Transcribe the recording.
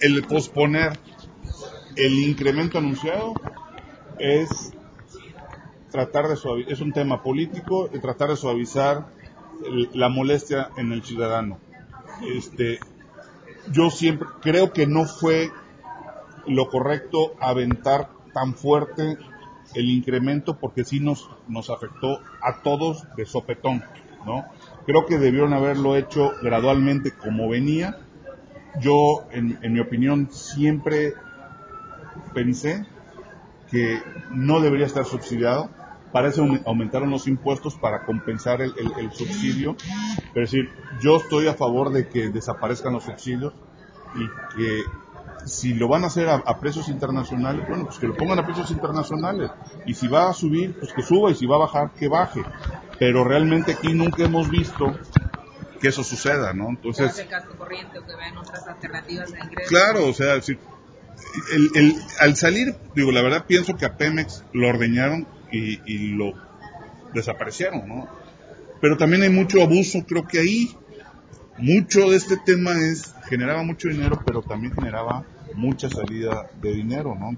el posponer el incremento anunciado es tratar de suavizar, es un tema político, de tratar de suavizar la molestia en el ciudadano. Yo siempre creo que no fue lo correcto aventar tan fuerte el incremento, porque sí nos afectó a todos de sopetón, ¿no? Creo que debieron haberlo hecho gradualmente como venía. Yo, en mi opinión, siempre pensé que no debería estar subsidiado. Para eso aumentaron los impuestos, para compensar el subsidio. Pero es decir, yo estoy a favor de que desaparezcan los subsidios y que si lo van a hacer a precios internacionales, bueno, pues que lo pongan a precios internacionales. Y si va a subir, pues que suba, y si va a bajar, que baje. Pero realmente aquí nunca hemos visto que eso suceda, ¿no? Entonces, el gasto corriente, o que vean otras alternativas de ingresos. Claro, o sea, si, al salir, digo, la verdad pienso que a Pemex lo ordeñaron y lo desaparecieron, ¿no? Pero también hay mucho abuso, creo que ahí mucho de este tema generaba mucho dinero, pero también generaba mucha salida de dinero, ¿no?